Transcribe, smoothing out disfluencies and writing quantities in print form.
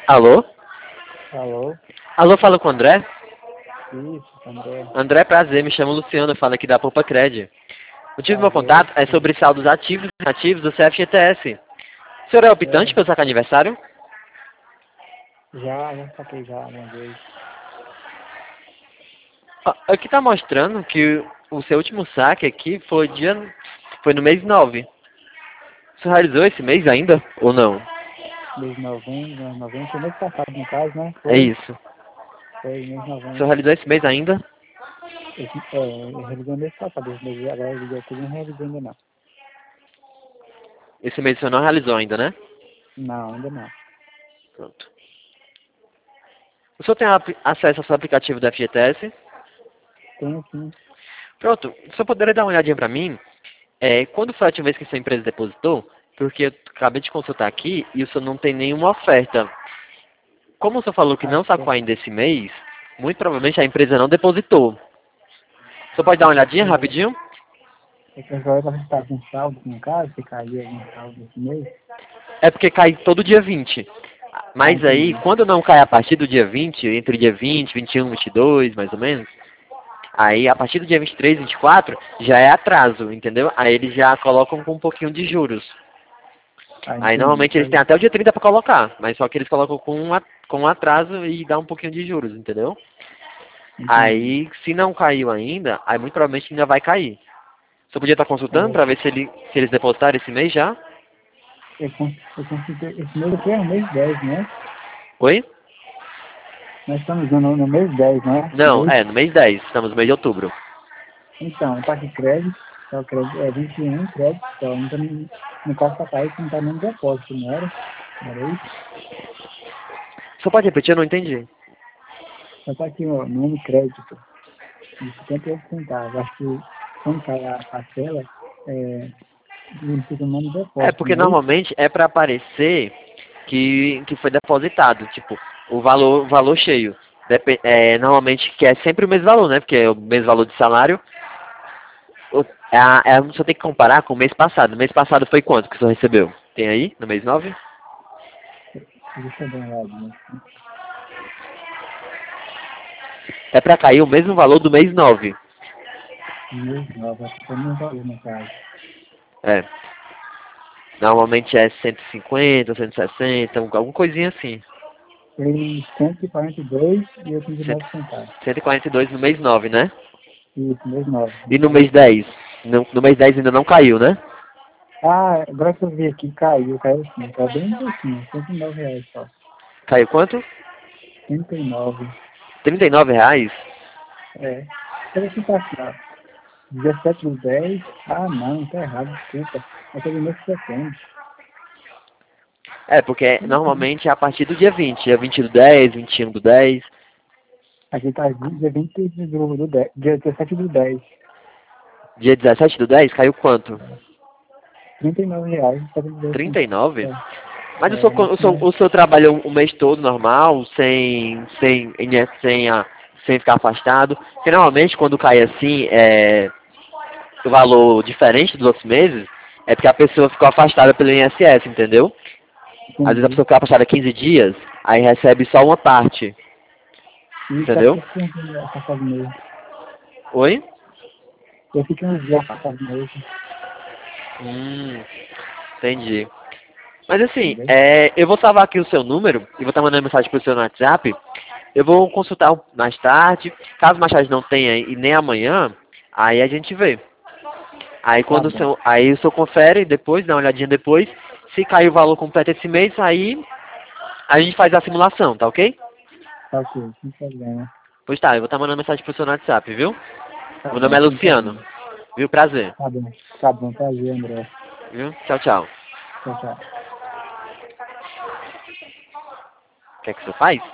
Alô? Alô? Alô, fala com o André? Isso, André. André, prazer, me chamo Luciano, eu falo aqui da Poupa Cred. O motivo do meu Prazer. contato é sobre saldos ativos e inativos do CFGTS. O senhor é optante É, pelo saque aniversário? já saquei já uma vez. Aqui tá mostrando que o seu último saque aqui foi no mês 9. O senhor realizou esse mês ainda ou não? Mês de novembro, foi mês passado no caso, né? É Foi, isso. foi mês de O senhor novembro. realizou esse mês ainda? Eu realizei mês passado, esse mês agora de outubro eu não realizei ainda não. Esse mês o senhor não realizou ainda, né? Não, ainda não. Pronto. O senhor tem acesso ao seu aplicativo da FGTS? Tenho sim. Pronto. O senhor poderia dar uma olhadinha pra mim? Quando foi a última vez que sua empresa depositou? Porque eu acabei de consultar aqui e o senhor não tem nenhuma oferta. Como o senhor falou que não Acho sacou que ainda esse mês, muito provavelmente a empresa não depositou. O senhor pode dar uma olhadinha rapidinho? é que agora você está com saldo no caso, se cair algum saldo esse mês. É porque cai todo dia 20. Ah, Mas aí, entendi. quando não cai a partir do dia 20, entre o dia 20, 21, 22, mais ou menos, aí a partir do dia 23, 24, já é atraso, entendeu? Aí eles já colocam com um pouquinho de juros. Ah, Aí entendi. normalmente eles têm até o dia 30 para colocar, mas só que eles colocam com um atraso e dá um pouquinho de juros, entendeu? Entendi. Aí, se não caiu ainda, aí muito provavelmente ainda vai cair. Você podia estar consultando É, para ver se eles depositaram esse mês já? eu consultei, esse mês aqui é o mês 10, né? Oi? Nós estamos no mês 10, né? Não, Mês. no mês 10, estamos no mês de outubro. Então, tá aqui crédito, só crédito, 21 crédito, só não tá no caso tá caído, não tá nem no depósito, não era? Não era isso? Só pode repetir, eu não entendi. Só tá aqui, ó, nome crédito, de 58 centavos. Acho que quando cai a parcela, ele fica no nome do É, depósito, porque não é isso? normalmente é para aparecer que foi depositado, tipo, o valor cheio. Normalmente que é sempre o mesmo valor, né? Porque é o mesmo valor de salário. Só tem que comparar com o mês passado. O mês passado foi quanto que o senhor recebeu? Tem aí, no mês 9? Deixa eu dar uma olhadinha. É para cair o mesmo valor do mês 9. Mês 9, acho que foi o mesmo valor, no caso. É. Normalmente é 150, 160, alguma coisinha assim. Foi 142,89 Cento- centavos. 142 no mês 9, né? Isso, mês 9, E no isso mês aí. 10? No mês 10 ainda não caiu, né? Ah, agora que eu vi aqui, caiu sim, caiu bem pouquinho, R$ 109 só. Caiu quanto? 39. R$ 39? É. Pelo que tá aqui, ó. 17/10. Ah, não, tá errado, desculpa. É todo mês de setembro. É, porque normalmente é a partir do dia 20. Dia 20 do 10, 21 do 10. Aqui tá dia 20 do 10, dia 17/10. Dia 17 do 10 caiu quanto? R$ 39, 39? é, Mas o senhor, é, o senhor, o senhor trabalhou o mês todo normal, sem ficar afastado? Porque normalmente quando cai assim, o valor diferente dos outros meses, é porque a pessoa ficou afastada pelo INSS, entendeu? Às vezes a entendi. pessoa fica afastada 15 dias, aí recebe só uma parte, E tá entendeu? pouco tempo afastado mesmo. Oi? Eu fiquei uns dias afastado mesmo, Entendi. Mas assim, entendeu? eu vou salvar aqui o seu número e vou estar mandando mensagem pro seu no WhatsApp. Eu vou consultar mais tarde. Caso mais tarde não tenha e nem amanhã, aí a gente vê. Aí Tá quando bom, o senhor confere depois, dá uma olhadinha depois. Se cair o valor completo esse mês, aí a gente faz a simulação, tá ok? tá ok, sem problema. Pois tá, eu vou estar mandando mensagem pro seu no WhatsApp, viu? Tá Meu nome bom, é sem Luciano. problema. Viu? Prazer. Tá bom, prazer, André. Viu? Tchau, tchau. Tchau, tchau. O que é que você faz?